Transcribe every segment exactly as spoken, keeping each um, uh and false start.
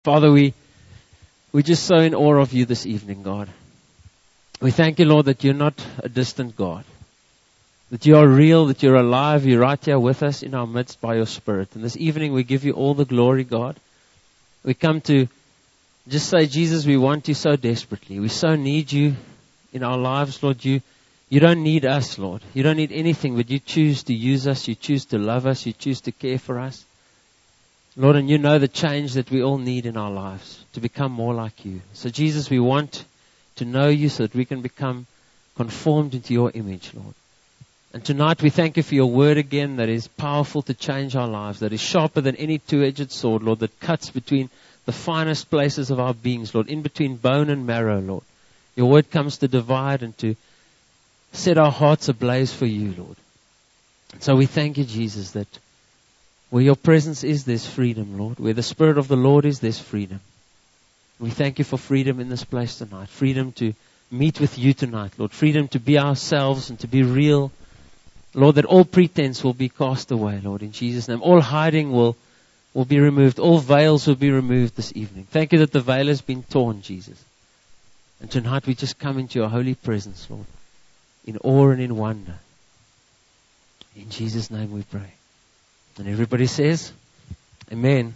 Father, we, we're just so in awe of you this evening, God. We thank you, Lord, that you're not a distant God. That you are real, that you're alive, you're right here with us in our midst by your Spirit. And this evening we give you all the glory, God. We come to just say, Jesus, we want you so desperately. We so need you in our lives, Lord. You, you don't need us, Lord. You don't need anything, but you choose to use us. You choose to love us. You choose to care for us. Lord, and you know the change that we all need in our lives to become more like you. So Jesus, we want to know you so that we can become conformed into your image, Lord. And tonight we thank you for your word again that is powerful to change our lives, that is sharper than any two-edged sword, Lord, that cuts between the finest places of our beings, Lord, in between bone and marrow, Lord. Your word comes to divide and to set our hearts ablaze for you, Lord. So we thank you, Jesus, that where your presence is, there's freedom, Lord. Where the Spirit of the Lord is, there's freedom. We thank you for freedom in this place tonight. Freedom to meet with you tonight, Lord. Freedom to be ourselves and to be real. Lord, that all pretense will be cast away, Lord, in Jesus' name. All hiding will, will be removed. All veils will be removed this evening. Thank you that the veil has been torn, Jesus. And tonight we just come into your holy presence, Lord, in awe and in wonder. In Jesus' name we pray. And everybody says, Amen.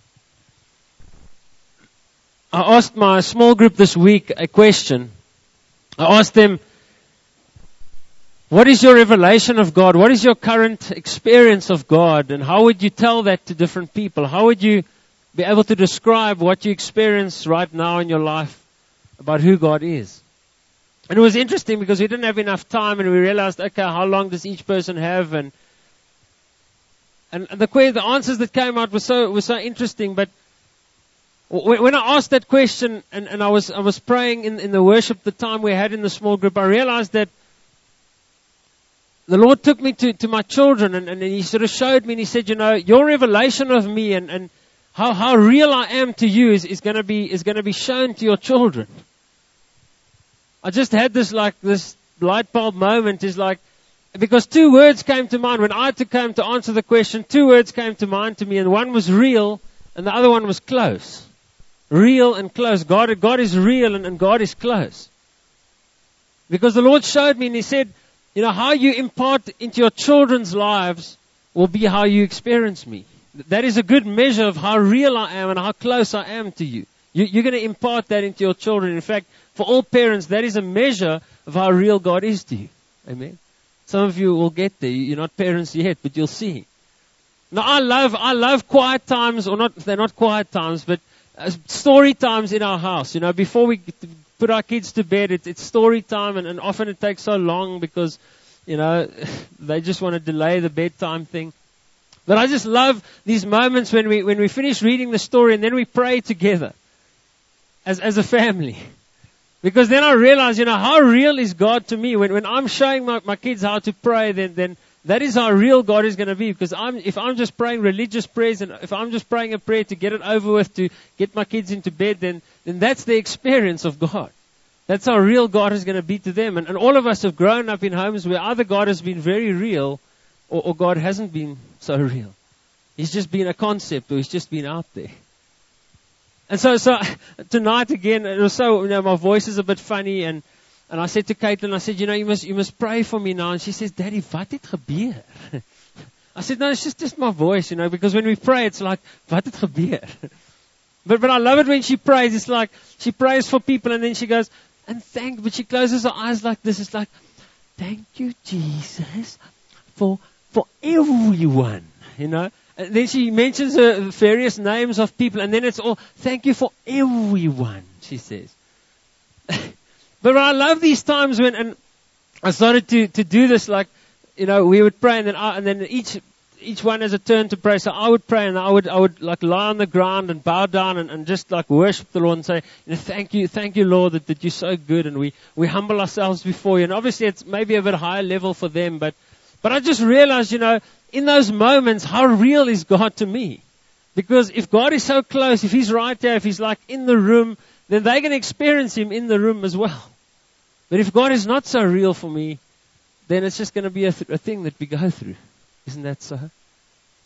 I asked my small group this week a question. I asked them, what is your revelation of God? What is your current experience of God? And how would you tell that to different people? How would you be able to describe what you experience right now in your life about who God is? And it was interesting because we didn't have enough time and we realized, okay, how long does each person have? And And the the answers that came out were so were so interesting. But when I asked that question, and, and I was I was praying in, in the worship the time we had in the small group, I realized that the Lord took me to, to my children, and, and He sort of showed me, and He said, you know, your revelation of me and, and how how real I am to you is, is gonna be is gonna be shown to your children. I just had this like this light bulb moment. Is like. Because two words came to mind. When I came to answer the question, two words came to mind to me, and one was real, and the other one was close. Real and close. God, God is real, and, and God is close. Because the Lord showed me, and He said, you know, how you impart into your children's lives will be how you experience me. That is a good measure of how real I am and how close I am to you. you you're going to impart that into your children. In fact, for all parents, that is a measure of how real God is to you. Amen. Some of you will get there. You're not parents yet, but you'll see. Now, I love, I love quiet times, or not, they're not quiet times, but uh, story times in our house. You know, before we put our kids to bed, it, it's story time, and, and often it takes so long because, you know, they just want to delay the bedtime thing. But I just love these moments when we, when we finish reading the story and then we pray together as, as a family. Because then I realize, you know, how real is God to me? When when I'm showing my, my kids how to pray, then, then that is how real God is going to be. Because I'm, if I'm just praying religious prayers, and if I'm just praying a prayer to get it over with, to get my kids into bed, then, then that's the experience of God. That's how real God is going to be to them. And, and all of us have grown up in homes where either God has been very real, or, or God hasn't been so real. He's just been a concept, or He's just been out there. And so, so tonight again, it was so, you know, my voice is a bit funny, and, and I said to Caitlin, I said, you know, you must, you must pray for me now. And she says, Daddy, wat het gebeur? I said, no, it's just, just my voice, you know, because when we pray, it's like, wat het gebeur? But, but I love it when she prays. It's like, she prays for people, and then she goes, and thank, but she closes her eyes like this. It's like, thank you, Jesus, for, for everyone, you know. And then she mentions uh, various names of people, and then it's all, thank you for everyone, she says. But I love these times when, and I started to, to do this, like, you know, we would pray, and then I, and then each each one has a turn to pray. So I would pray, and I would I would like lie on the ground and bow down and, and just like worship the Lord and say, you know, thank you, thank you, Lord, that, that you're so good, and we, we humble ourselves before you. And obviously it's maybe a bit higher level for them, but but I just realized, you know, in those moments, how real is God to me? Because if God is so close, if He's right there, if He's like in the room, then they can experience Him in the room as well. But if God is not so real for me, then it's just going to be a, th- a thing that we go through. Isn't that so?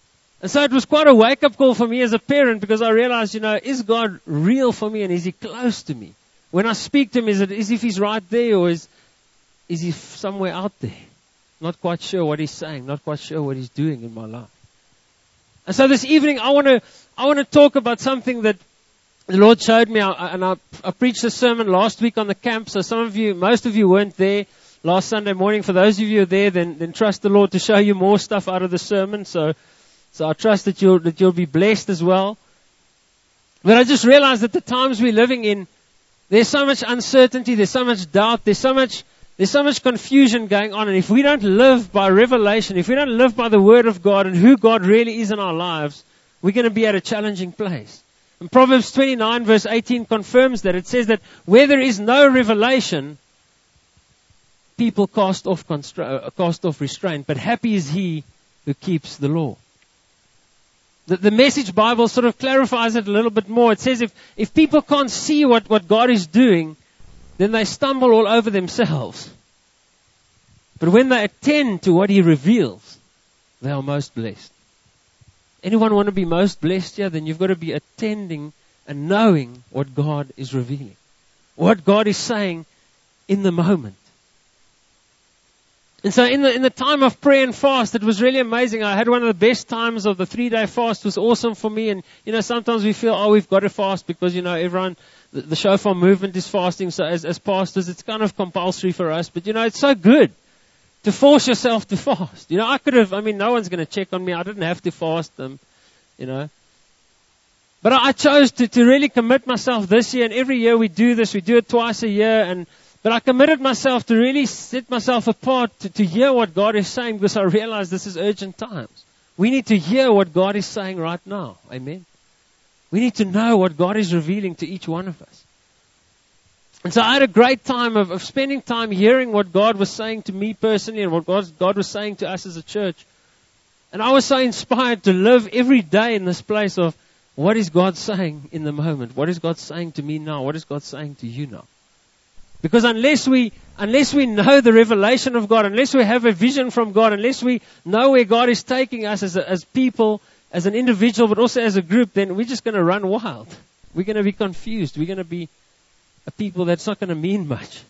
And so it was quite a wake-up call for me as a parent, because I realized, you know, is God real for me and is He close to me? When I speak to Him, is it as if He's right there, or is, is He somewhere out there? Not quite sure what He's saying, not quite sure what He's doing in my life. And so this evening, I want to I want to talk about something that the Lord showed me, and I, I preached a sermon last week on the camp. So some of you, most of you weren't there last Sunday morning. For those of you who are there, then, then trust the Lord to show you more stuff out of the sermon. So, so I trust that you'll, that you'll be blessed as well. But I just realized that the times we're living in, there's so much uncertainty, there's so much doubt, there's so much, there's so much confusion going on. And if we don't live by revelation, if we don't live by the Word of God and who God really is in our lives, we're going to be at a challenging place. And Proverbs twenty-nine verse eighteen confirms that. It says that where there is no revelation, people cast off, constra- cast off restraint, but happy is he who keeps the law. The, the Message Bible sort of clarifies it a little bit more. It says if, if people can't see what, what God is doing, then they stumble all over themselves. But when they attend to what He reveals, they are most blessed. Anyone want to be most blessed here? Then you've got to be attending and knowing what God is revealing. What God is saying in the moment. And so in the in the time of prayer and fast, it was really amazing. I had one of the best times of the three-day fast. It was awesome for me. And, you know, sometimes we feel, oh, we've got to fast because, you know, everyone, the, the shofar movement is fasting. So as, as pastors, it's kind of compulsory for us. But, you know, it's so good to force yourself to fast. You know, I could have, I mean, no one's going to check on me. I didn't have to fast them, you know. But I, I chose to, to really commit myself this year. And every year we do this. We do it twice a year. And But I committed myself to really set myself apart to, to hear what God is saying, because I realize this is urgent times. We need to hear what God is saying right now. Amen. We need to know what God is revealing to each one of us. And so I had a great time of, of spending time hearing what God was saying to me personally and what God, God was saying to us as a church. And I was so inspired to live every day in this place of what is God saying in the moment? What is God saying to me now? What is God saying to you now? Because unless we, unless we know the revelation of God, unless we have a vision from God, unless we know where God is taking us as a, as people, as an individual, but also as a group, then we're just going to run wild. We're going to be confused. We're going to be a people that's not going to mean much.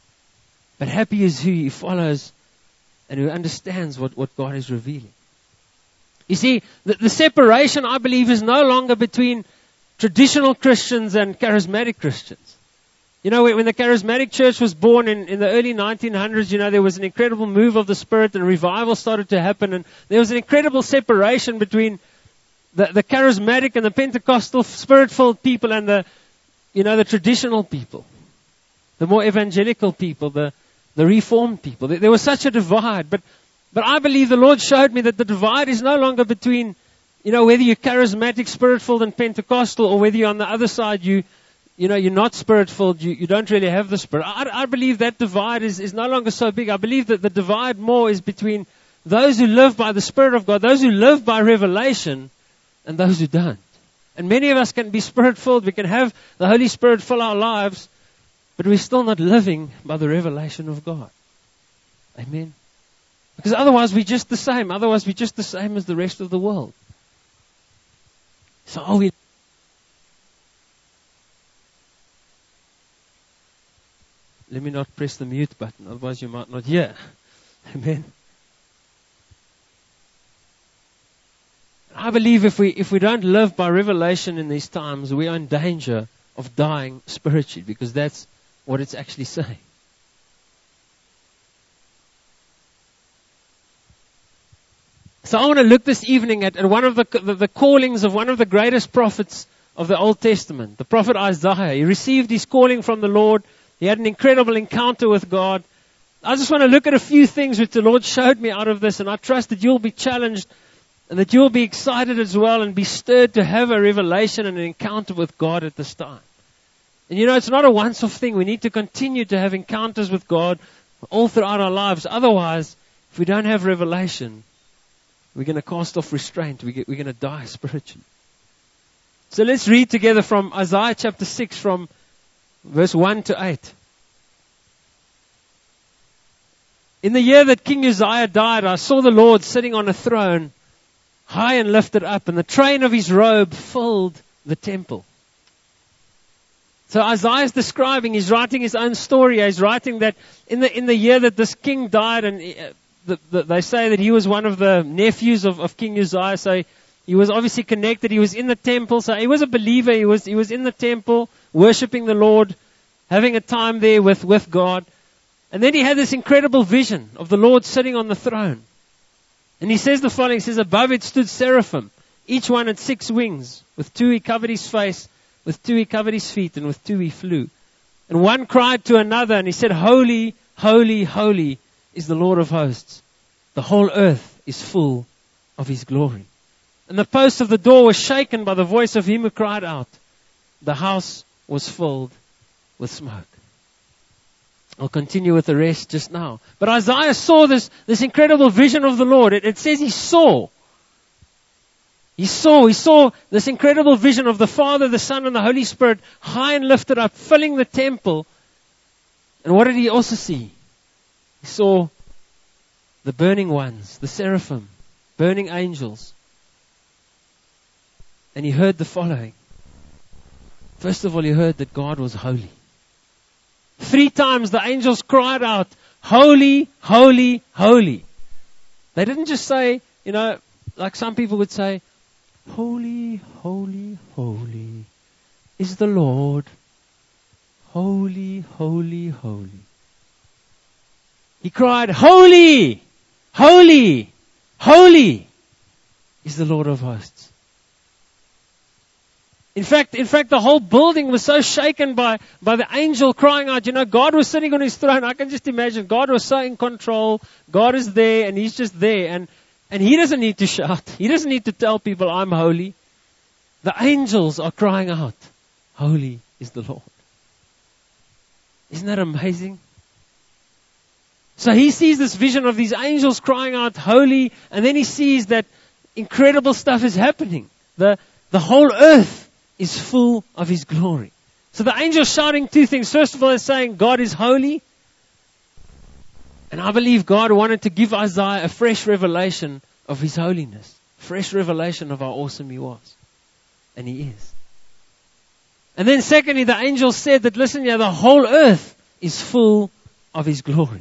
But happy is who follows and who understands what, what God is revealing. You see, the, the separation, I believe, is no longer between traditional Christians and charismatic Christians. You know, when the charismatic church was born in, in the early nineteen hundreds, you know, there was an incredible move of the Spirit and revival started to happen. And there was an incredible separation between the, the charismatic and the Pentecostal Spirit-filled people and the, you know, the traditional people. The more evangelical people, the, the reformed people. There, there was such a divide. But, but I believe the Lord showed me that the divide is no longer between, you know, whether you're charismatic, Spirit-filled and Pentecostal, or whether you're on the other side, you You know, you're not Spirit-filled, you, you don't really have the Spirit. I, I believe that divide is, is no longer so big. I believe that the divide more is between those who live by the Spirit of God, those who live by revelation, and those who don't. And many of us can be Spirit-filled, we can have the Holy Spirit fill our lives, but we're still not living by the revelation of God. Amen. Because otherwise we're just the same. Otherwise we're just the same as the rest of the world. So are we... Let me not press the mute button, otherwise you might not hear. Amen. I believe if we if we don't live by revelation in these times, we are in danger of dying spiritually, because that's what it's actually saying. So I want to look this evening at, at one of the, the the callings of one of the greatest prophets of the Old Testament, the prophet Isaiah. He received his calling from the Lord. He had an incredible encounter with God. I just want to look at a few things which the Lord showed me out of this, and I trust that you'll be challenged and that you'll be excited as well and be stirred to have a revelation and an encounter with God at this time. And you know, it's not a once-off thing. We need to continue to have encounters with God all throughout our lives. Otherwise, if we don't have revelation, we're going to cast off restraint. We get, we're going to die spiritually. So let's read together from Isaiah chapter six, from verse one to eight. In the year that King Uzziah died, I saw the Lord sitting on a throne, high and lifted up, and the train of his robe filled the temple. So Isaiah is describing, he's writing his own story. He's writing that in the in the year that this king died, and uh, the, the, they say that he was one of the nephews of, of King Uzziah, so he was obviously connected. He was in the temple, so he was a believer. He was he was in the temple, worshiping the Lord, having a time there with, with God. And then he had this incredible vision of the Lord sitting on the throne. And he says the following, he says, above it stood seraphim. Each one had six wings. With two he covered his face, with two he covered his feet, and with two he flew. And one cried to another, and he said, holy, holy, holy is the Lord of hosts. The whole earth is full of his glory. And the post of the door was shaken by the voice of him who cried out. The house was filled with smoke. I'll continue with the rest just now. But Isaiah saw this, this incredible vision of the Lord. It, it says he saw. He saw, he saw this incredible vision of the Father, the Son, and the Holy Spirit high and lifted up, filling the temple. And what did he also see? He saw the burning ones, the seraphim, burning angels. And he heard the following. First of all, he heard that God was holy. Three times the angels cried out, holy, holy, holy. They didn't just say, you know, like some people would say, holy, holy, holy is the Lord. Holy, holy, holy. He cried, holy, holy, holy is the Lord of hosts. In fact, in fact, the whole building was so shaken by, by the angel crying out. You know, God was sitting on his throne. I can just imagine God was so in control. God is there and he's just there. And, and he doesn't need to shout. He doesn't need to tell people, I'm holy. The angels are crying out, holy is the Lord. Isn't that amazing? So he sees this vision of these angels crying out, holy. And then he sees that incredible stuff is happening. The, the whole earth is full of his glory. So the angel's shouting two things. First of all, they're saying God is holy. And I believe God wanted to give Isaiah a fresh revelation of his holiness. Fresh revelation of how awesome he was. And he is. And then secondly, the angel said that, listen here, the whole earth is full of his glory.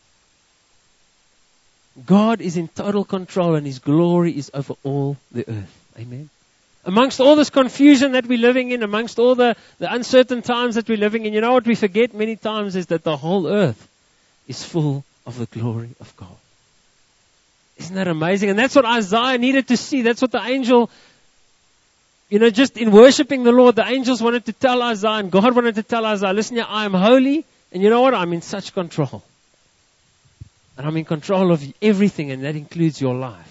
God is in total control and his glory is over all the earth. Amen. Amongst all this confusion that we're living in, amongst all the, the uncertain times that we're living in, you know what we forget many times is that the whole earth is full of the glory of God. Isn't that amazing? And that's what Isaiah needed to see. That's what the angel, you know, just in worshiping the Lord, the angels wanted to tell Isaiah, and God wanted to tell Isaiah, listen here, I am holy, and you know what? I'm in such control. And I'm in control of everything, and that includes your life.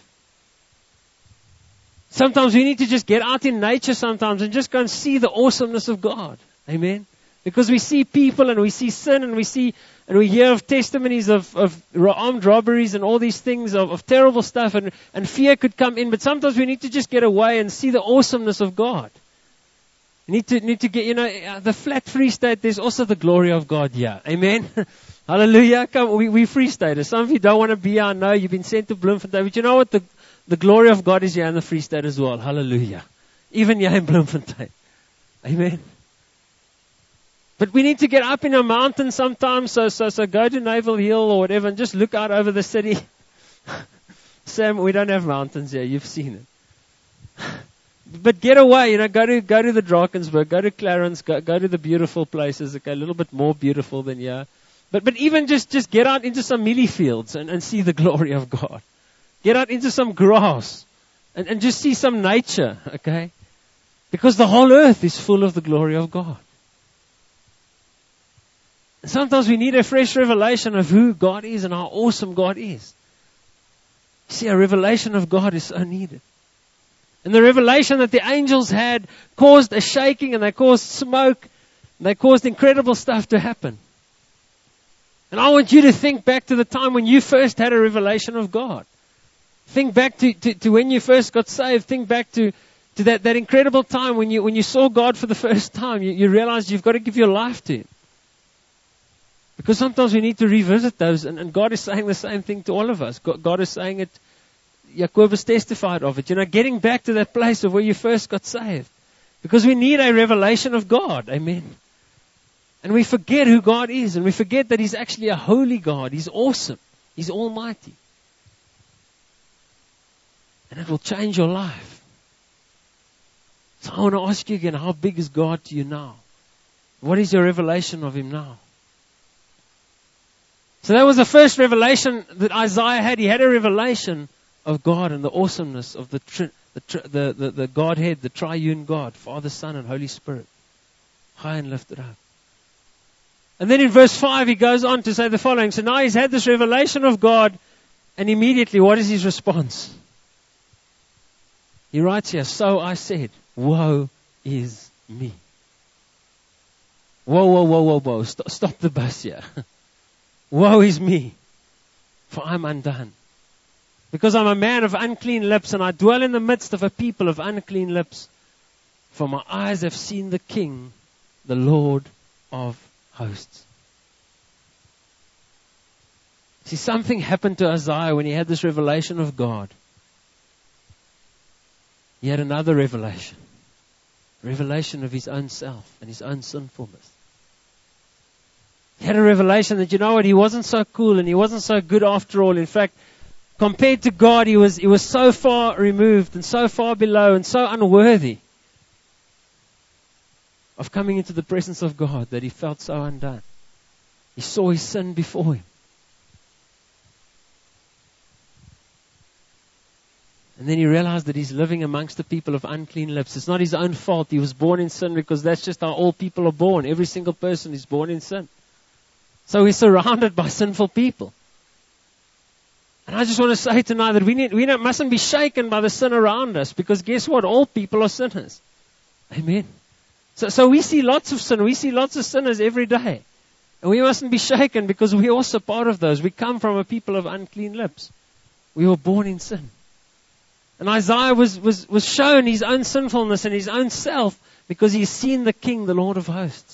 Sometimes we need to just get out in nature sometimes and just go and see the awesomeness of God. Amen. Because we see people and we see sin and we see and we hear of testimonies of, of armed robberies and all these things of, of terrible stuff, and, and fear could come in. But sometimes we need to just get away and see the awesomeness of God. We need to, need to get, you know, the flat Free State, there's also the glory of God here. Amen. Hallelujah. Come, we, we Free Staters. Some of you don't want to be here. I know you've been sent to Bloemfontein. But you know what? The, the glory of God is here in the Free State as well. Hallelujah. Even here in Bloemfontein. Amen. But we need to get up in a mountain sometimes. So, so, so go to Naval Hill or whatever and just look out over the city. Sam, we don't have mountains here. You've seen it. But get away, you know, go to, go to the Drakensberg, go to Clarence, go, go to the beautiful places, okay, a little bit more beautiful than here. But, but even just, just get out into some mealie fields and, and see the glory of God. Get out into some grass and, and just see some nature, okay? Because the whole earth is full of the glory of God. And sometimes we need a fresh revelation of who God is and how awesome God is. See, a revelation of God is so needed. And the revelation that the angels had caused a shaking, and they caused smoke, and they caused incredible stuff to happen. And I want you to think back to the time when you first had a revelation of God. Think back to, to, to when you first got saved. Think back to, to that, that incredible time when you when you saw God for the first time. You, you realized you've got to give your life to Him. Because sometimes we need to revisit those, and, and God is saying the same thing to all of us. God, God is saying it, Jacobus testified of it. You know, getting back to that place of where you first got saved. Because we need a revelation of God. Amen. And we forget who God is. And we forget that He's actually a holy God. He's awesome. He's almighty. And it will change your life. So I want to ask you again, how big is God to you now? What is your revelation of Him now? So that was the first revelation that Isaiah had. He had a revelation of God and the awesomeness of the tri- the, tri- the, the, the Godhead, the triune God, Father, Son, and Holy Spirit. High and lifted up. And then in verse five, he goes on to say the following. So now he's had this revelation of God, and immediately, what is his response? He writes here, so I said, woe is me. Whoa, whoa, whoa, whoa, whoa. Stop, stop the bus here. Woe is me, for I'm undone. Because I'm a man of unclean lips, and I dwell in the midst of a people of unclean lips. For my eyes have seen the King, the Lord of hosts. See, something happened to Isaiah when he had this revelation of God. He had another revelation. Revelation of his own self and his own sinfulness. He had a revelation that, you know what, he wasn't so cool and he wasn't so good after all. In fact, compared to God, he was, he was so far removed and so far below and so unworthy of coming into the presence of God that he felt so undone. He saw his sin before him. And then he realized that he's living amongst the people of unclean lips. It's not his own fault. He was born in sin because that's just how all people are born. Every single person is born in sin. So he's surrounded by sinful people. And I just want to say tonight that we need, we don't, mustn't be shaken by the sin around us, because guess what? All people are sinners. Amen. So, so we see lots of sin. We see lots of sinners every day. And we mustn't be shaken, because we're also part of those. We come from a people of unclean lips. We were born in sin. And Isaiah was, was, was shown his own sinfulness and his own self because he's seen the King, the Lord of hosts.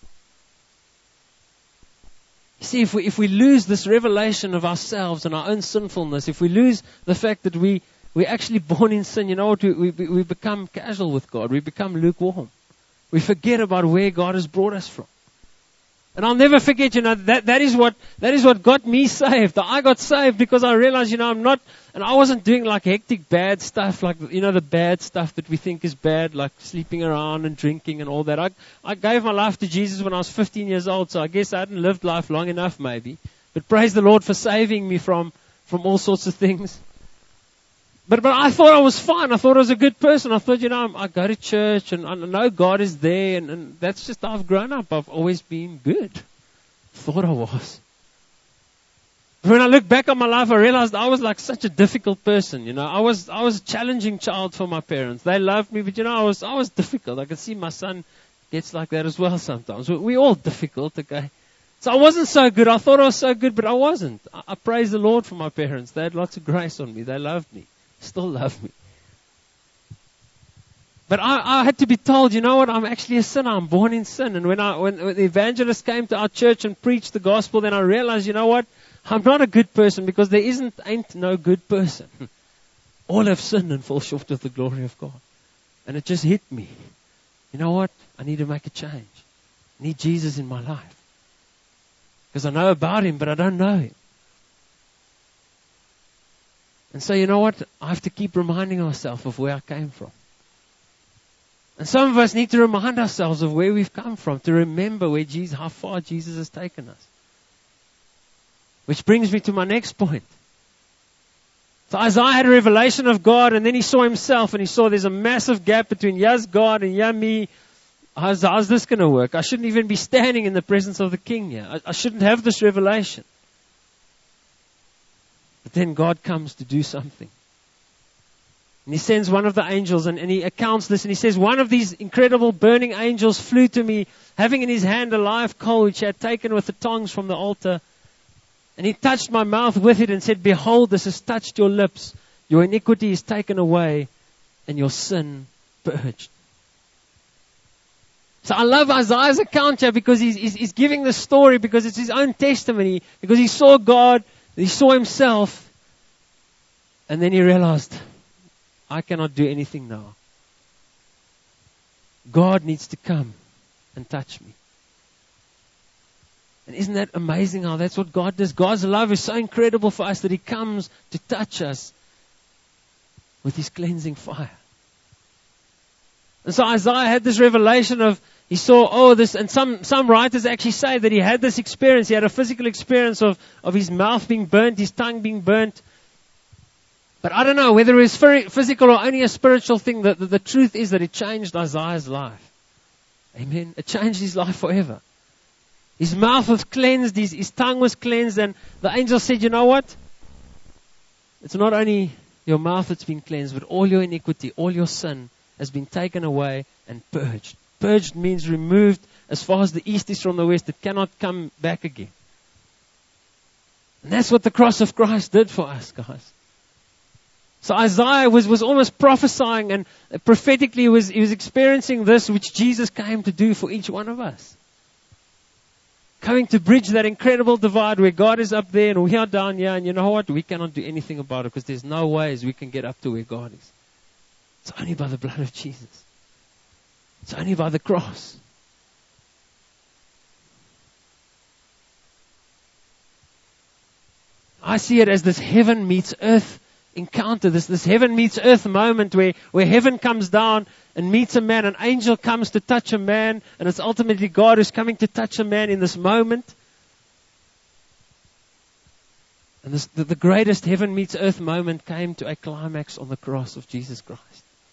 You see, if we, if we lose this revelation of ourselves and our own sinfulness, if we lose the fact that we, we're actually born in sin, you know what, we, we, we become casual with God. We become lukewarm. We forget about where God has brought us from. And I'll never forget, you know, that, that is what, that is what got me saved. I got saved because I realized, you know, I'm not, and I wasn't doing like hectic bad stuff, like, you know, the bad stuff that we think is bad, like sleeping around and drinking and all that. I, I gave my life to Jesus when I was fifteen years old, so I guess I hadn't lived life long enough maybe. But praise the Lord for saving me from, from all sorts of things. But, but I thought I was fine. I thought I was a good person. I thought, you know, I go to church and I know God is there, and, and that's just how I've grown up. I've always been good. Thought I was. But when I look back on my life, I realized I was like such a difficult person. You know, I was, I was a challenging child for my parents. They loved me, but you know, I was, I was difficult. I can see my son gets like that as well sometimes. We're, we're all difficult, okay? So I wasn't so good. I thought I was so good, but I wasn't. I, I praise the Lord for my parents. They had lots of grace on me. They loved me. Still love me. But I, I had to be told, you know what, I'm actually a sinner. I'm born in sin. And when, I, when, when the evangelist came to our church and preached the gospel, then I realized, you know what, I'm not a good person, because there isn't, ain't no good person. All have sinned and fall short of the glory of God. And it just hit me. You know what? I need to make a change. I need Jesus in my life. Because I know about Him, but I don't know Him. And so, you know what? I have to keep reminding ourselves of where I came from. And some of us need to remind ourselves of where we've come from, to remember where Jesus, how far Jesus has taken us. Which brings me to my next point. So Isaiah had a revelation of God, and then he saw himself, and he saw there's a massive gap between yes, God, and yeah, me. How's, how's this going to work? I shouldn't even be standing in the presence of the King here. I, I shouldn't have this revelation. But then God comes to do something. And He sends one of the angels, and, and He accounts this, and He says, one of these incredible burning angels flew to me, having in his hand a live coal which he had taken with the tongs from the altar. And he touched my mouth with it and said, behold, this has touched your lips. Your iniquity is taken away and your sin purged. So I love Isaiah's account here, because he's, he's, he's giving the story because it's his own testimony, because he saw God, he saw himself, And then he realized, I cannot do anything now. God needs to come and touch me. And isn't that amazing how that's what God does? God's love is so incredible for us that He comes to touch us with His cleansing fire. And so Isaiah had this revelation of, he saw, oh, this, and some, some writers actually say that he had this experience. He had a physical experience of, of his mouth being burnt, his tongue being burnt. But I don't know whether it was physical or only a spiritual thing. The, the, the truth is that it changed Isaiah's life. Amen. It changed his life forever. His mouth was cleansed, his, his tongue was cleansed, and the angel said, you know what? It's not only your mouth that's been cleansed, but all your iniquity, all your sin has been taken away and purged. Purged means removed as far as the east is from the west. It cannot come back again. And that's what the cross of Christ did for us, guys. So Isaiah was, was almost prophesying and prophetically was, he was experiencing this which Jesus came to do for each one of us. Coming to bridge that incredible divide where God is up there and we are down here, and you know what? We cannot do anything about it because there's no ways we can get up to where God is. It's only by the blood of Jesus. It's only by the cross. I see it as this heaven meets earth encounter, this, this heaven meets earth moment where, where heaven comes down and meets a man. An angel comes to touch a man, and it's ultimately God who's coming to touch a man in this moment. And this, the, the greatest heaven meets earth moment came to a climax on the cross of Jesus Christ.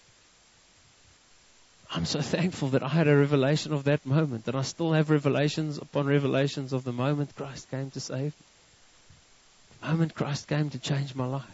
I'm so thankful that I had a revelation of that moment, and I still have revelations upon revelations of the moment Christ came to save me. The moment Christ came to change my life.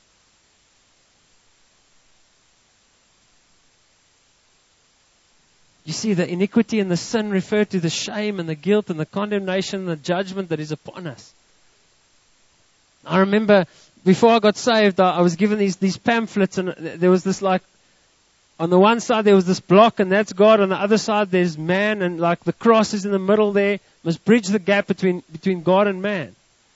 You see, the iniquity and the sin refer to the shame and the guilt and the condemnation and the judgment that is upon us. I remember before I got saved, I was given these, these pamphlets, and there was this like, on the one side there was this block and that's God, on the other side there's man, and like the cross is in the middle there, must bridge the gap between, between God and man.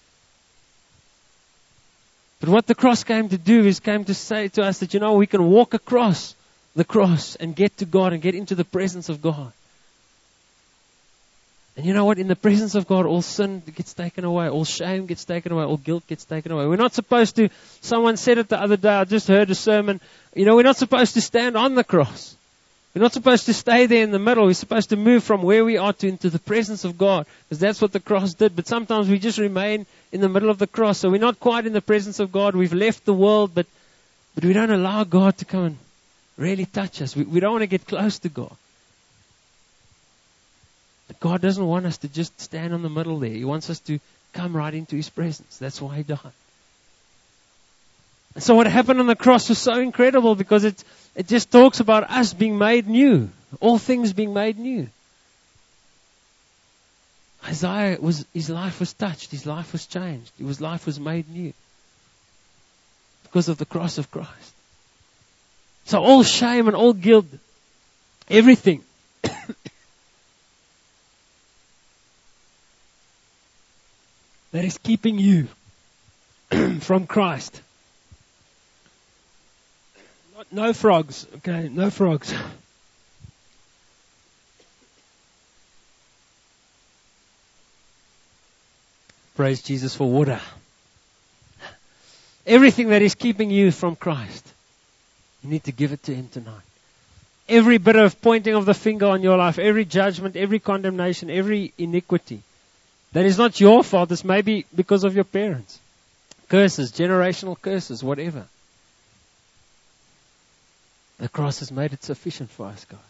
But what the cross came to do is came to say to us that, you know, we can walk across the cross and get to God and get into the presence of God. And you know what? In the presence of God, all sin gets taken away. All shame gets taken away. All guilt gets taken away. We're not supposed to, someone said it the other day, I just heard a sermon, you know, we're not supposed to stand on the cross. We're not supposed to stay there in the middle. We're supposed to move from where we are to into the presence of God, because that's what the cross did. But sometimes we just remain in the middle of the cross. So we're not quite in the presence of God. We've left the world, but, but we don't allow God to come and really touch us. We, we don't want to get close to God. But God doesn't want us to just stand in the middle there. He wants us to come right into His presence. That's why He died. And so what happened on the cross was so incredible, because it, it just talks about us being made new. All things being made new. Isaiah, was his life was touched. His life was changed. His life was made new. Because of the cross of Christ. So all shame and all guilt, everything. that is keeping you from Christ. Not, no frogs, okay, no frogs. Praise Jesus for water. Everything that is keeping you from Christ, you need to give it to Him tonight. Every bit of pointing of the finger on your life, every judgment, every condemnation, every iniquity, that is not your fault. It's maybe because of your parents. Curses, generational curses, whatever. The cross has made it sufficient for us, guys.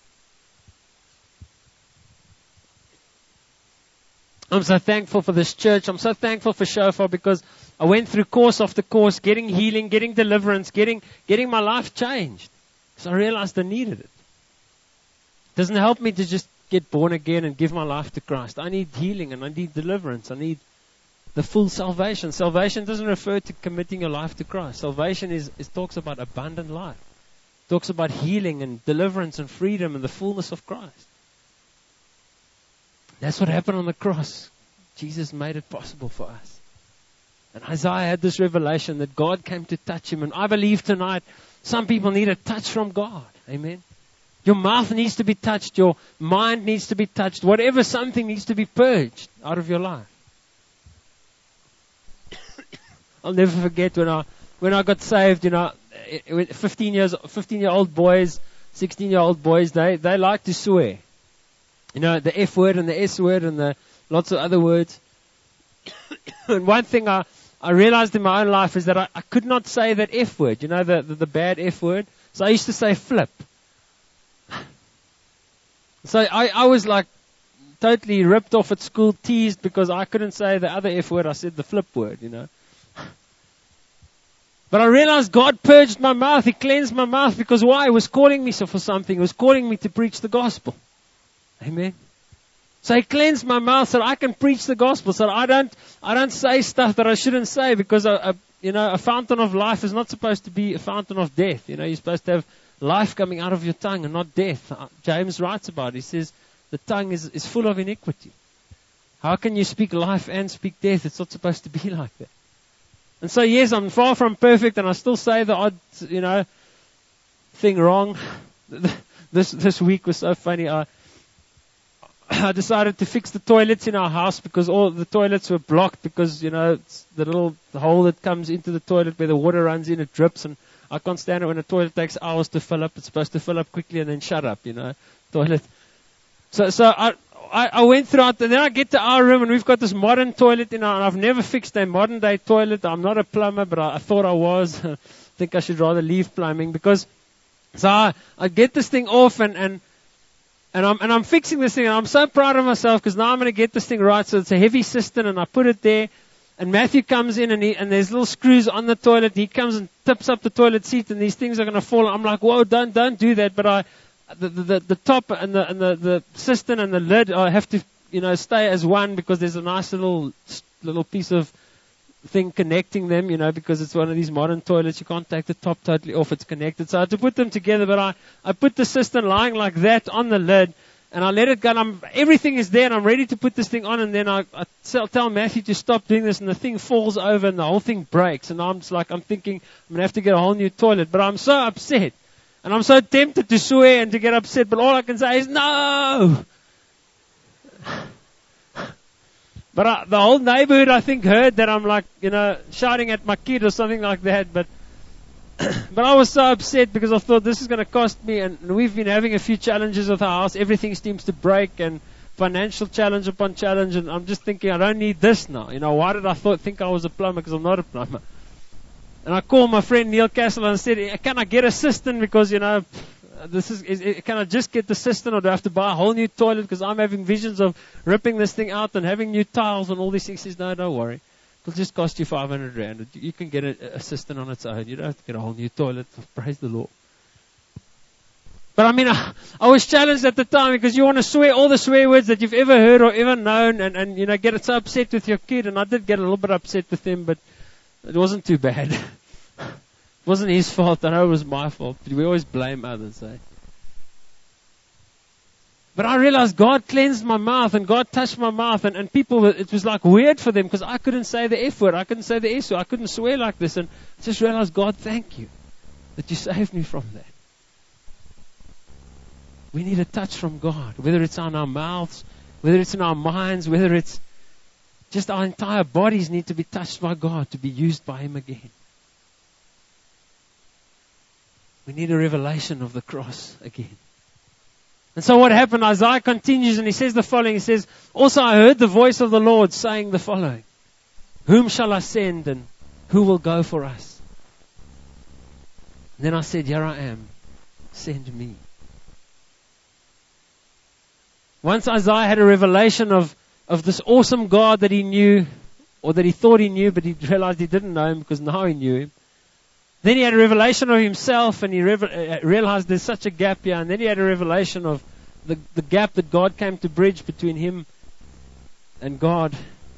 I'm so thankful for this church. I'm so thankful for Shofar, because I went through course after course, getting healing, getting deliverance, getting getting my life changed. So I realized I needed it. It doesn't help me to just get born again and give my life to Christ. I need healing and I need deliverance. I need the full salvation. Salvation doesn't refer to committing your life to Christ. Salvation is, is talks about abundant life. It talks about healing and deliverance and freedom and the fullness of Christ. That's what happened on the cross. Jesus made it possible for us. And Isaiah had this revelation that God came to touch him. And I believe tonight some people need a touch from God. Amen. Your mouth needs to be touched. Your mind needs to be touched. Whatever, something needs to be purged out of your life. I'll never forget when I when I got saved, you know, fifteen years, fifteen year old boys, sixteen year old boys, they, they like to swear. You know, the F word and the S word and the lots of other words. And one thing I, I realized in my own life is that I, I could not say that F word, you know, the, the, the bad F word. So I used to say flip. So I, I was like totally ripped off at school, teased because I couldn't say the other F word. I said the flip word, you know. But I realized God purged my mouth. He cleansed my mouth because why? He was calling me for something. He was calling me to preach the gospel. Amen. So He cleansed my mouth so that I can preach the gospel. So that I don't, I don't say stuff that I shouldn't say because a, a, you know, a fountain of life is not supposed to be a fountain of death. You know, you're supposed to have life coming out of your tongue and not death. James writes about it. He says the tongue is, is full of iniquity. How can you speak life and speak death? It's not supposed to be like that. And so, yes, I'm far from perfect, and I still say the odd, you know, thing wrong. This this week was so funny. I I decided to fix the toilets in our house because all the toilets were blocked because, you know, it's the little hole that comes into the toilet where the water runs in, it drips, and I can't stand it when a toilet takes hours to fill up. It's supposed to fill up quickly and then shut up, you know, toilet. So so I. I, I went throughout, and then I get to our room, and we've got this modern toilet in our, and I've never fixed a modern day toilet. I'm not a plumber, but I, I thought I was. I think I should rather leave plumbing because, so I, I get this thing off, and, and, and I'm, and I'm fixing this thing, and I'm so proud of myself because now I'm going to get this thing right. So it's a heavy cistern, and I put it there, and Matthew comes in, and he, and there's little screws on the toilet. He comes and tips up the toilet seat, and these things are going to fall. I'm like, whoa, don't, don't do that. But I, The, the, the top and the and the, the cistern and the lid I have to, you know, stay as one because there's a nice little little piece of thing connecting them, you know, because it's one of these modern toilets. You can't take the top totally off. It's connected. So I had to put them together, but I, I put the cistern lying like that on the lid, and I let it go. And I'm, everything is there, and I'm ready to put this thing on, and then I, I tell, tell Matthew to stop doing this, and the thing falls over, and the whole thing breaks. And I'm just like, I'm thinking, I'm going to have to get a whole new toilet. But I'm so upset. And I'm so tempted to swear and to get upset, but all I can say is, no! But I, the whole neighborhood, I think, heard that I'm like, you know, shouting at my kid or something like that. But but I was so upset because I thought this is going to cost me. And we've been having a few challenges with our house. Everything seems to break and financial challenge upon challenge. And I'm just thinking, I don't need this now. You know, why did I thought, think I was a plumber? Because I'm not a plumber. And I called my friend Neil Castle and said, can I get a cistern? Because, you know, this is, is, can I just get the cistern or do I have to buy a whole new toilet? Because I'm having visions of ripping this thing out and having new tiles and all these things. He says, no, don't worry. It'll just cost you five hundred rand. You can get a, a cistern on its own. You don't have to get a whole new toilet. Praise the Lord. But I mean, I, I was challenged at the time because you want to swear all the swear words that you've ever heard or ever known and, and you know, get so upset with your kid. And I did get a little bit upset with him, but it wasn't too bad. It wasn't his fault. I know it was my fault. But we always blame others, eh? But I realized God cleansed my mouth and God touched my mouth. And, and people, it was like weird for them because I couldn't say the F word. I couldn't say the S word. I couldn't swear like this. And I just realized, God, thank you that you saved me from that. We need a touch from God, whether it's on our mouths, whether it's in our minds, whether it's just our entire bodies need to be touched by God to be used by Him again. We need a revelation of the cross again. And so what happened, Isaiah continues and he says the following. He says, also I heard the voice of the Lord saying the following. Whom shall I send and who will go for us? And then I said, here I am. Send me. Once Isaiah had a revelation of, of this awesome God that he knew, or that he thought he knew, but he realized he didn't know Him because now he knew Him. Then he had a revelation of himself and he re- realized there's such a gap here. And then he had a revelation of the, the gap that God came to bridge between him and God.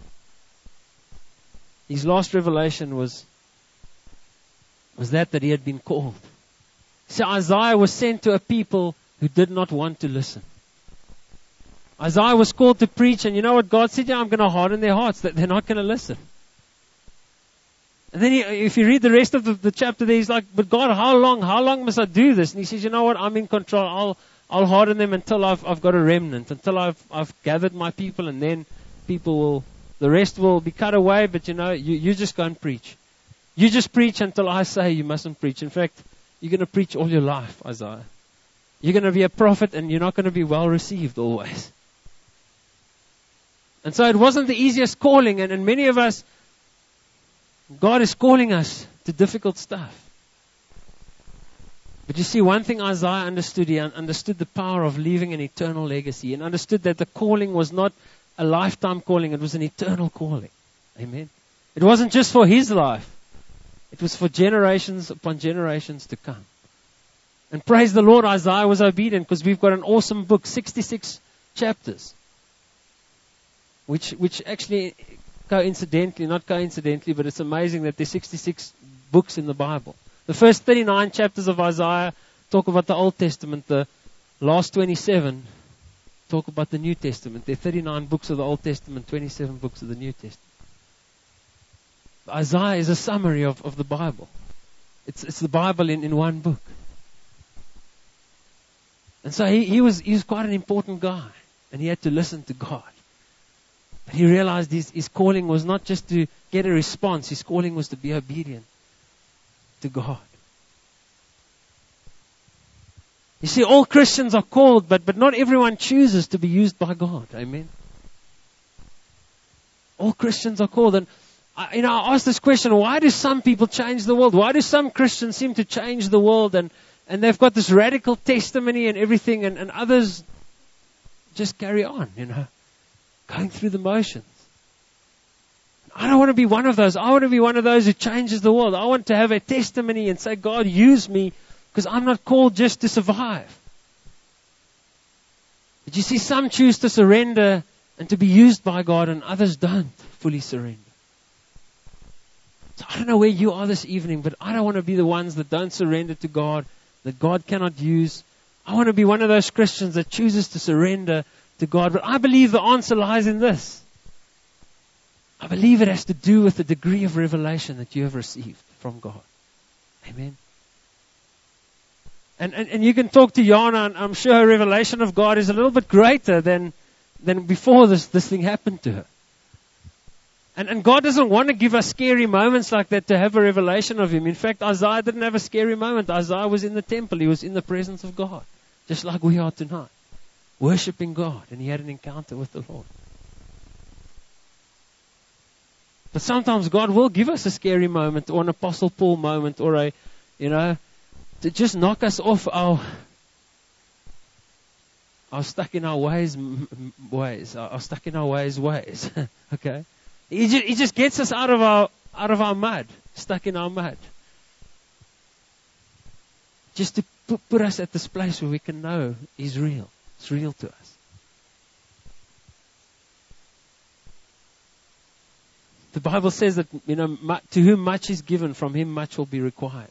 His last revelation was, was that that he had been called. So Isaiah was sent to a people who did not want to listen. Isaiah was called to preach, and you know what God said? Yeah, I'm going to harden their hearts, that they're not going to listen. And then he, if you read the rest of the, the chapter there, he's like, but God, how long, how long must I do this? And he says, you know what, I'm in control. I'll, I'll harden them until I've, I've got a remnant, until I've, I've gathered my people, and then people will, the rest will be cut away, but you know, you, you just go and preach. You just preach until I say you mustn't preach. In fact, you're going to preach all your life, Isaiah. You're going to be a prophet, and you're not going to be well received always. And so it wasn't the easiest calling, and, and many of us, God is calling us to difficult stuff. But you see, one thing Isaiah understood, he understood the power of leaving an eternal legacy, and understood that the calling was not a lifetime calling, it was an eternal calling. Amen. It wasn't just for his life. It was for generations upon generations to come. And praise the Lord, Isaiah was obedient, because we've got an awesome book, sixty-six chapters. Which, which actually, coincidentally, not coincidentally, but it's amazing that there's sixty-six books in the Bible. The first thirty-nine chapters of Isaiah talk about the Old Testament. The last twenty-seven talk about the New Testament. There are thirty-nine books of the Old Testament, twenty-seven books of the New Testament. Isaiah is a summary of, of the Bible. It's, it's the Bible in, in one book. And so he, he was he was quite an important guy. And he had to listen to God. But he realized his, his calling was not just to get a response. His calling was to be obedient to God. You see, all Christians are called, but, but not everyone chooses to be used by God. Amen. All Christians are called. And I, you know, I asked this question, why do some people change the world? Why do some Christians seem to change the world? And, and they've got this radical testimony and everything, and, and others just carry on, you know, going through the motions. I don't want to be one of those. I want to be one of those who changes the world. I want to have a testimony and say, God, use me, because I'm not called just to survive. But you see, some choose to surrender and to be used by God, and others don't fully surrender. So I don't know where you are this evening, but I don't want to be the ones that don't surrender to God, that God cannot use. I want to be one of those Christians that chooses to surrender to God. But I believe the answer lies in this. I believe it has to do with the degree of revelation that you have received from God. Amen. And, and, and you can talk to Jana, and I'm sure her revelation of God is a little bit greater than, than before this, this thing happened to her. And, and God doesn't want to give us scary moments like that to have a revelation of Him. In fact, Isaiah didn't have a scary moment. Isaiah was in the temple. He was in the presence of God, just like we are tonight, worshiping God. And he had an encounter with the Lord. But sometimes God will give us a scary moment, or an Apostle Paul moment, or a, you know, to just knock us off our, our stuck in our ways, ways, our stuck in our ways, ways. Okay? He just, he just gets us out of our, out of our mud, stuck in our mud. Just to put, put us at this place where we can know He's real. It's real to us. The Bible says that, you know, to whom much is given, from him much will be required.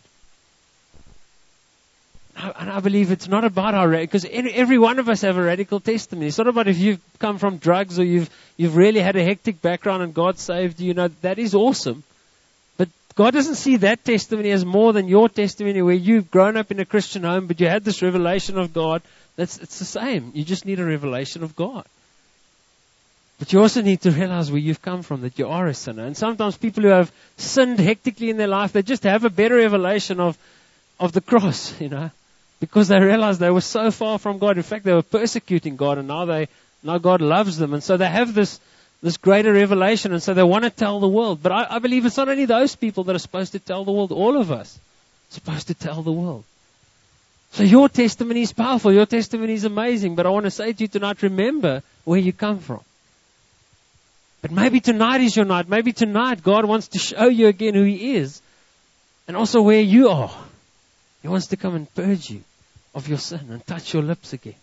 And I believe it's not about our, because every one of us have a radical testimony. It's not about if you've come from drugs or you've you've really had a hectic background and God saved you. You know, that is awesome. But God doesn't see that testimony as more than your testimony, where you've grown up in a Christian home, but you had this revelation of God. That's it's the same. You just need a revelation of God. But you also need to realize where you've come from, that you are a sinner. And sometimes people who have sinned hectically in their life, they just have a better revelation of, of the cross, you know, because they realize they were so far from God. In fact, they were persecuting God, and now they, now God loves them. And so they have this, this greater revelation, and so they want to tell the world. But I, I believe it's not only those people that are supposed to tell the world. All of us are supposed to tell the world. So your testimony is powerful. Your testimony is amazing. But I want to say to you tonight, remember where you come from. But maybe tonight is your night. Maybe tonight God wants to show you again who He is. And also where you are. He wants to come and purge you of your sin and touch your lips again.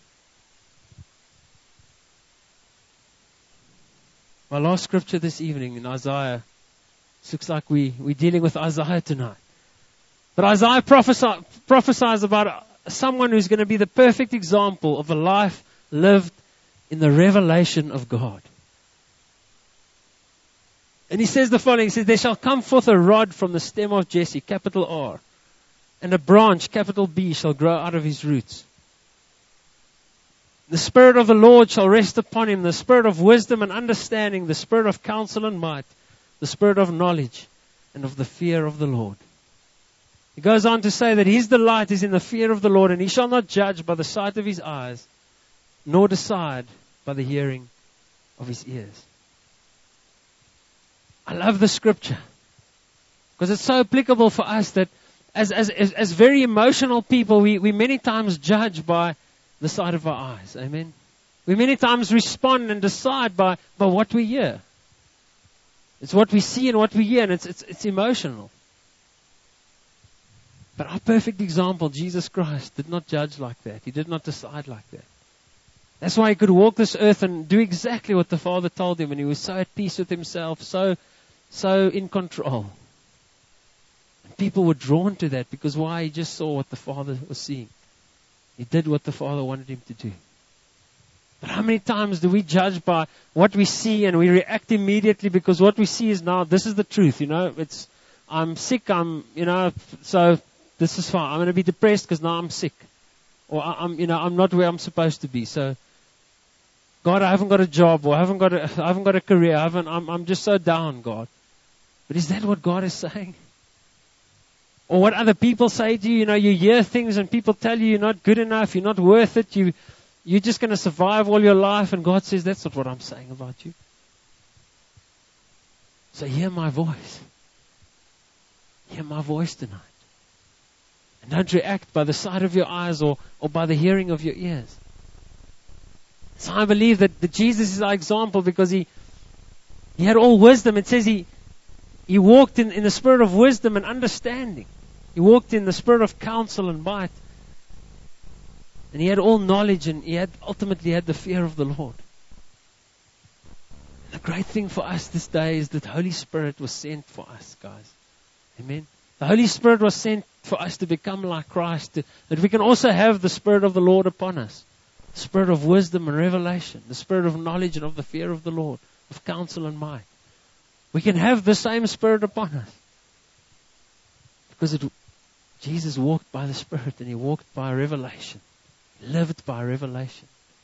My last scripture this evening in Isaiah. It looks like we, we're dealing with Isaiah tonight. But Isaiah prophesy, prophesies about someone who's going to be the perfect example of a life lived in the revelation of God. And he says the following, he says, there shall come forth a rod from the stem of Jesse, capital R, and a branch, capital B, shall grow out of his roots. The Spirit of the Lord shall rest upon him, the Spirit of wisdom and understanding, the Spirit of counsel and might, the Spirit of knowledge and of the fear of the Lord. He goes on to say that his delight is in the fear of the Lord, and he shall not judge by the sight of his eyes, nor decide by the hearing of his ears. I love the scripture because it's so applicable for us that as, as, as, as very emotional people, we, we many times judge by the sight of our eyes. Amen. We many times respond and decide by, by what we hear. It's what we see and what we hear, and it's, it's, it's emotional. But our perfect example, Jesus Christ, did not judge like that. He did not decide like that. That's why he could walk this earth and do exactly what the Father told him, and he was so at peace with himself, so, so in control. And people were drawn to that because why? He just saw what the Father was seeing. He did what the Father wanted him to do. But how many times do we judge by what we see and we react immediately because what we see is now, this is the truth, you know, it's, I'm sick, I'm, you know, so this is fine. I'm going to be depressed because now I'm sick. Or I'm, you know, I'm not where I'm supposed to be. So, God, I haven't got a job, or I haven't got a, I haven't got a career. I haven't, I'm, I'm just so down, God. But is that what God is saying? Or what other people say to you? You know, you hear things and people tell you you're not good enough, you're not worth it, you, you're just going to survive all your life. And God says, that's not what I'm saying about you. So hear my voice. Hear my voice tonight. And don't react by the sight of your eyes or, or by the hearing of your ears. So I believe that, that Jesus is our example because he, he had all wisdom. It says he, he walked in, in the spirit of wisdom and understanding. He walked in the spirit of counsel and might. And he had all knowledge, and he had ultimately had the fear of the Lord. And the great thing for us this day is that the Holy Spirit was sent for us, guys. Amen. The Holy Spirit was sent for us to become like Christ, to, that we can also have the Spirit of the Lord upon us. The Spirit of wisdom and revelation, the Spirit of knowledge and of the fear of the Lord, of counsel and might. We can have the same Spirit upon us. Because it, Jesus walked by the Spirit, and he walked by revelation. He lived by revelation.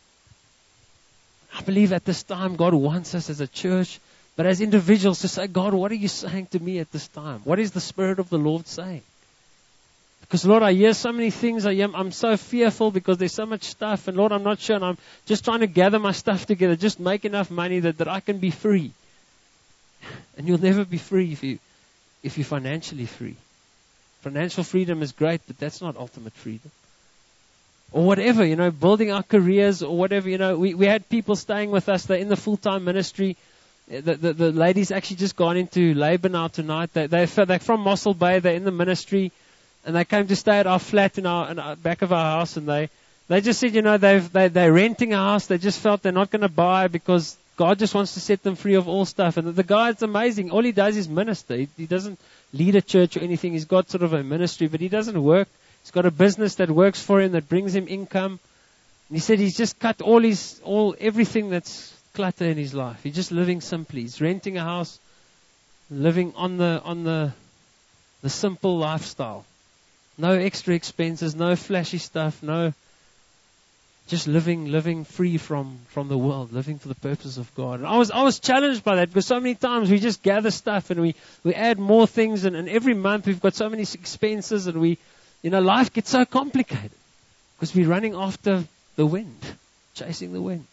I believe at this time God wants us as a church, but as individuals, to say, God, what are you saying to me at this time? What is the Spirit of the Lord saying? Because, Lord, I hear so many things. I am, I'm so fearful because there's so much stuff. And, Lord, I'm not sure. And I'm just trying to gather my stuff together. Just make enough money that, that I can be free. And you'll never be free if, you, if you're financially free. Financial freedom is great, but that's not ultimate freedom. Or whatever, you know, building our careers or whatever. You know, we, we had people staying with us. They're in the full-time ministry. The, the, the ladies actually just gone into labor now tonight. They, they're, they're from Mossel Bay. They're in the ministry. And they came to stay at our flat in our, in our back of our house, and they, they just said, you know, they've, they, they're renting a house. They just felt they're not going to buy because God just wants to set them free of all stuff. And the, the guy, it's amazing. All he does is minister. He, he doesn't lead a church or anything. He's got sort of a ministry, but he doesn't work. He's got a business that works for him, that brings him income. And he said he's just cut all his, all, everything that's clutter in his life. He's just living simply. He's renting a house, living on the, on the, the simple lifestyle. No extra expenses, no flashy stuff, no, just living, living free from, from the world, living for the purpose of God. And I was, I was challenged by that because so many times we just gather stuff and we, we add more things, and, and every month we've got so many expenses, and we, you know, life gets so complicated because we're running after the wind, chasing the wind.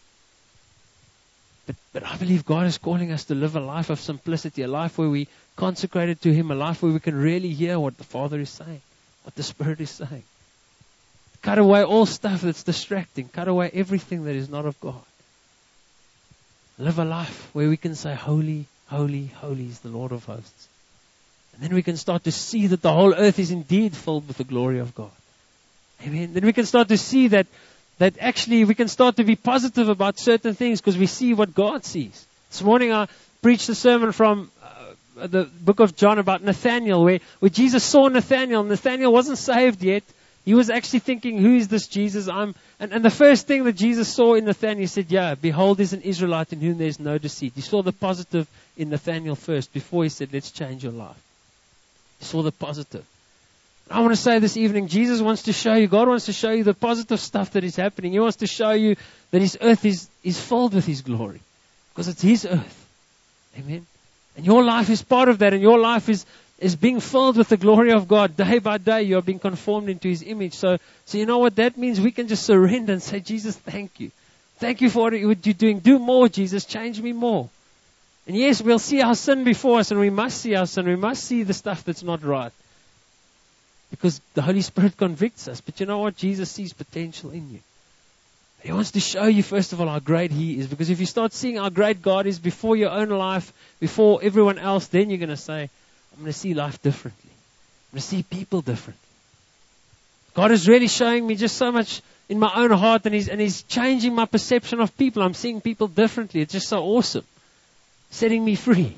But, but I believe God is calling us to live a life of simplicity, a life where we consecrated to Him, a life where we can really hear what the Father is saying, what the Spirit is saying. Cut away all stuff that's distracting. Cut away everything that is not of God. Live a life where we can say, holy, holy, holy is the Lord of hosts. And then we can start to see that the whole earth is indeed filled with the glory of God. Amen. Then we can start to see that that actually we can start to be positive about certain things because we see what God sees. This morning I preached a sermon from uh, the book of John about Nathanael, where, where Jesus saw Nathanael. Nathanael wasn't saved yet, He was actually thinking, who is this Jesus? I'm, and, and the first thing that Jesus saw in Nathanael, he said, yeah, behold, there's an Israelite in whom there's no deceit. He saw the positive in Nathanael first before he said, let's change your life. He saw the positive. I want to say this evening, Jesus wants to show you, God wants to show you the positive stuff that is happening. He wants to show you that His earth is, is filled with His glory. Because it's His earth. Amen. And your life is part of that, and your life is is being filled with the glory of God. Day by day, you are being conformed into His image. So, so you know what that means? We can just surrender and say, Jesus, thank you. Thank you for what you're doing. Do more, Jesus. Change me more. And yes, we'll see our sin before us, and we must see our sin. We must see the stuff that's not right. Because the Holy Spirit convicts us. But you know what? Jesus sees potential in you. He wants to show you, first of all, how great He is. Because if you start seeing how great God is before your own life, before everyone else, then you're going to say, I'm going to see life differently. I'm going to see people differently. God is really showing me just so much in my own heart, and He's, and He's changing my perception of people. I'm seeing people differently. It's just so awesome. Setting me free.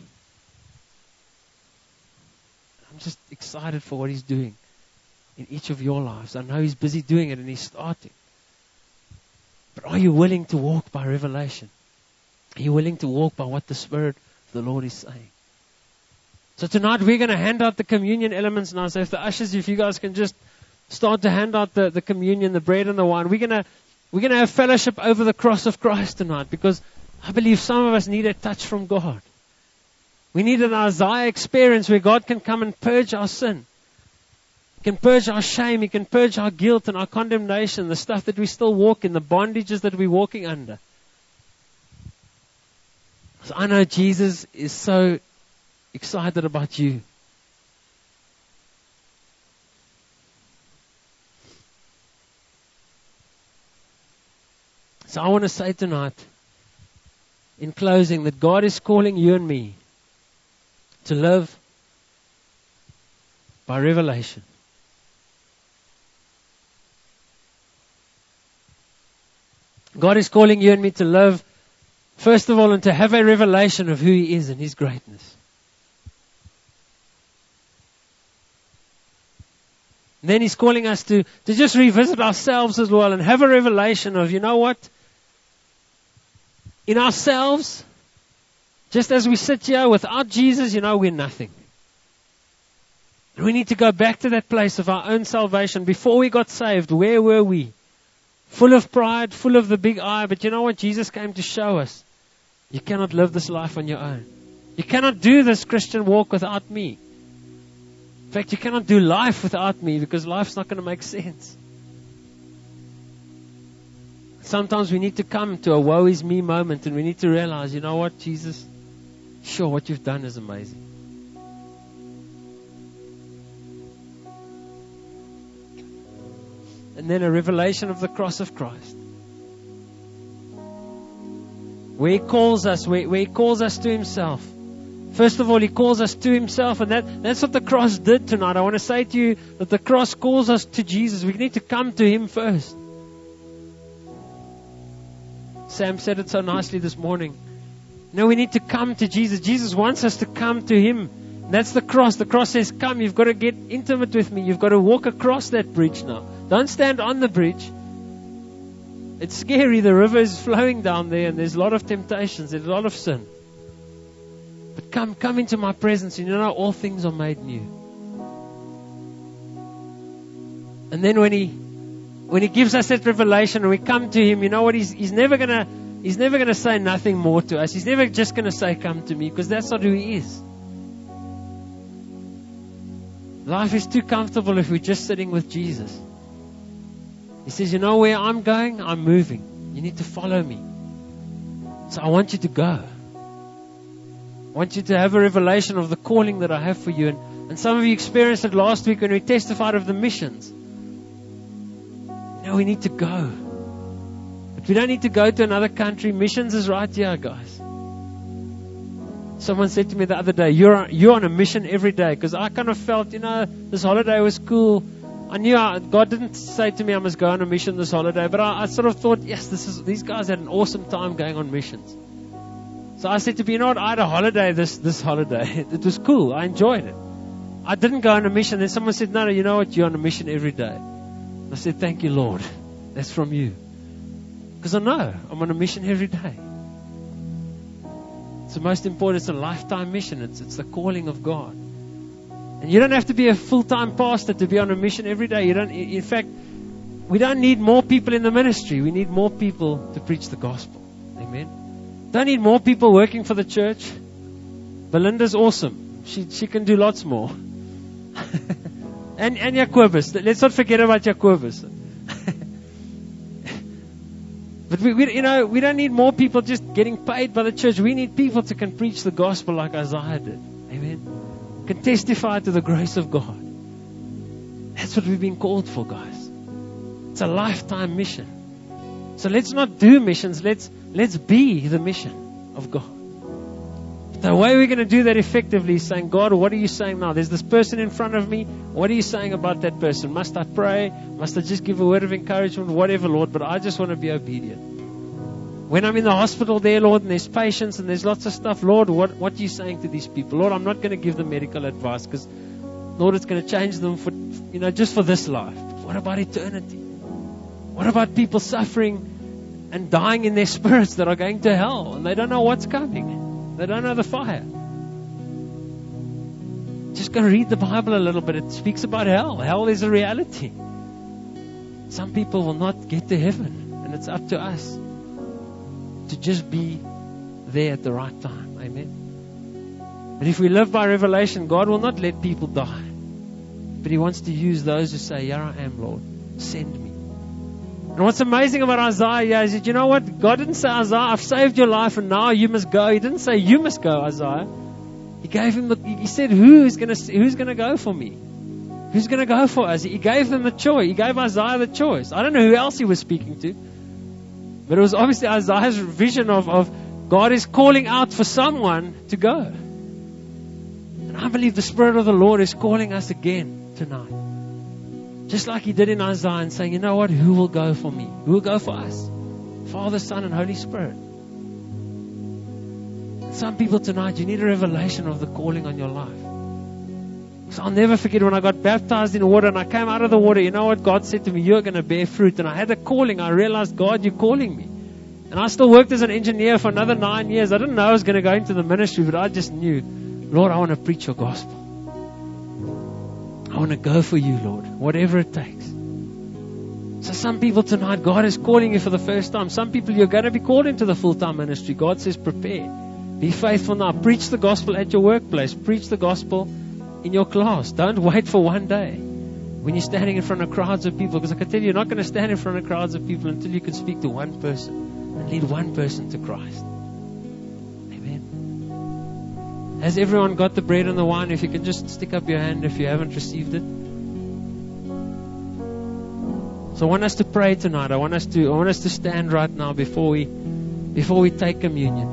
I'm just excited for what He's doing in each of your lives. I know He's busy doing it, and He's starting. But are you willing to walk by revelation? Are you willing to walk by what the Spirit of the Lord is saying? So tonight we're going to hand out the communion elements now. So if the ushers, if you guys can just start to hand out the, the communion, the bread and the wine. We're going to we're going to have fellowship over the cross of Christ tonight, because I believe some of us need a touch from God. We need an Isaiah experience where God can come and purge our sin. He can purge our shame. He can purge our guilt and our condemnation, the stuff that we still walk in, the bondages that we're walking under. So I know Jesus is so excited about you. So I want to say tonight, in closing, that God is calling you and me to live by revelation. God is calling you and me to live, first of all, and to have a revelation of who He is and His greatness. And then He's calling us to, to just revisit ourselves as well and have a revelation of, you know what? In ourselves, just as we sit here without Jesus, you know, we're nothing. And we need to go back to that place of our own salvation. Before we got saved, where were we? Full of pride, full of the big I. But you know what? Jesus came to show us. You cannot live this life on your own. You cannot do this Christian walk without me. In fact, you cannot do life without me, because life's not going to make sense. Sometimes we need to come to a woe is me moment, and we need to realize, you know what, Jesus, sure, what you've done is amazing. And then a revelation of the cross of Christ, where He calls us, where, where He calls us to Himself. First of all, He calls us to Himself, and that, that's what the cross did tonight. I want to say to you that the cross calls us to Jesus. We need to come to Him first. Sam said it so nicely this morning. No, we need to come to Jesus. Jesus wants us to come to Him. And that's the cross. The cross says, come, you've got to get intimate with me. You've got to walk across that bridge now. Don't stand on the bridge. It's scary. The river is flowing down there, and there's a lot of temptations. There's a lot of sin. But come, come into my presence, and you know all things are made new. And then when He, when He gives us that revelation, and we come to Him, you know what? He's, he's never gonna, He's never gonna say nothing more to us. He's never just gonna say, "Come to me," because that's not who He is. Life is too comfortable if we're just sitting with Jesus. He says, "You know where I'm going? I'm moving. You need to follow me. So I want you to go. I want you to have a revelation of the calling that I have for you." And, and some of you experienced it last week when we testified of the missions. You know, we need to go. But we don't need to go to another country. Missions is right here, guys. Someone said to me the other day, you're, you're on a mission every day. Because I kind of felt, you know, this holiday was cool. I knew I, God didn't say to me I must go on a mission this holiday. But I, I sort of thought, yes, this is these guys had an awesome time going on missions. So I said to me, you know what, I had a holiday this, this holiday. It was cool. I enjoyed it. I didn't go on a mission. Then someone said, no, no, you know what, you're on a mission every day. I said, thank you, Lord. That's from you. Because I know I'm on a mission every day. It's the most important. It's a lifetime mission. It's, it's the calling of God. And you don't have to be a full-time pastor to be on a mission every day. You don't. In fact, we don't need more people in the ministry. We need more people to preach the gospel. Amen. Don't need more people working for the church. Belinda's awesome. She she can do lots more. and and Jacobus. Let's not forget about Jacobus. But we, we, you know, we don't need more people just getting paid by the church. We need people to can preach the gospel like Isaiah did. Amen. Can testify to the grace of God. That's what we've been called for, guys. It's a lifetime mission. So let's not do missions. Let's let's be the mission of God. The way we're going to do that effectively is saying, God, what are you saying now? There's this person in front of me. What are you saying about that person? Must I pray? Must I just give a word of encouragement? Whatever, Lord. But I just want to be obedient. When I'm in the hospital there, Lord, and there's patients and there's lots of stuff, Lord, what, what are you saying to these people? Lord, I'm not going to give them medical advice because, Lord, it's going to change them for, you know, just for this life. But what about eternity? What about people suffering and dying in their spirits that are going to hell and they don't know what's coming? They don't know the fire. Just go read the Bible a little bit. It speaks about hell. Hell is a reality. Some people will not get to heaven, and it's up to us to just be there at the right time. Amen. But if we live by revelation, God will not let people die. But He wants to use those who say, here I am, Lord. Send me. And what's amazing about Isaiah is that, you know what? God didn't say, Isaiah, I've saved your life and now you must go. He didn't say, you must go, Isaiah. He gave him the, he said, who's going to, who's going to go for me? Who's going to go for us? He gave them the choice. He gave Isaiah the choice. I don't know who else he was speaking to. But it was obviously Isaiah's vision of, of God is calling out for someone to go. And I believe the Spirit of the Lord is calling us again tonight. Just like He did in Isaiah and saying, you know what? Who will go for me? Who will go for us? Father, Son, and Holy Spirit. Some people tonight, you need a revelation of the calling on your life. So I'll never forget when I got baptized in water and I came out of the water. You know what? God said to me, you're going to bear fruit. And I had a calling. I realized, God, you're calling me. And I still worked as an engineer for another nine years. I didn't know I was going to go into the ministry, but I just knew, Lord, I want to preach your gospel. I want to go for you, Lord, whatever it takes. So some people tonight, God is calling you for the first time. Some people, you're going to be called into the full-time ministry. God says, prepare. Be faithful now. Preach the gospel at your workplace. Preach the gospel in your class. Don't wait for one day when you're standing in front of crowds of people. Because I can tell you, you're not going to stand in front of crowds of people until you can speak to one person and lead one person to Christ. Has everyone got the bread and the wine? If you can just stick up your hand if you haven't received it. So I want us to pray tonight. I want us to I want us to stand right now before we before we take communion.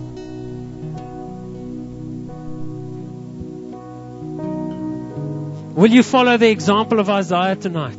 Will you follow the example of Isaiah tonight?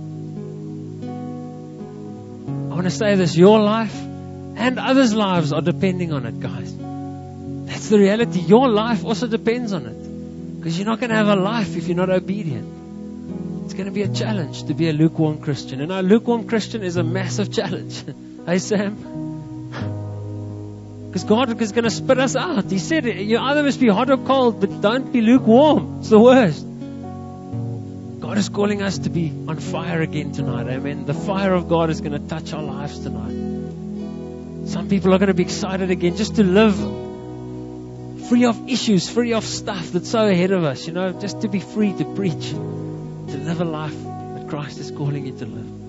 I want to say this, your life and others' lives are depending on it, guys. That's the reality. Your life also depends on it. Because you're not going to have a life if you're not obedient. It's going to be a challenge to be a lukewarm Christian. And a lukewarm Christian is a massive challenge. Hey, Sam? Because God is going to spit us out. He said, you either must be hot or cold, but don't be lukewarm. It's the worst. God is calling us to be on fire again tonight. Amen. The fire of God is going to touch our lives tonight. Some people are going to be excited again just to live free of issues, free of stuff that's so ahead of us, you know, just to be free to preach, to live a life that Christ is calling you to live.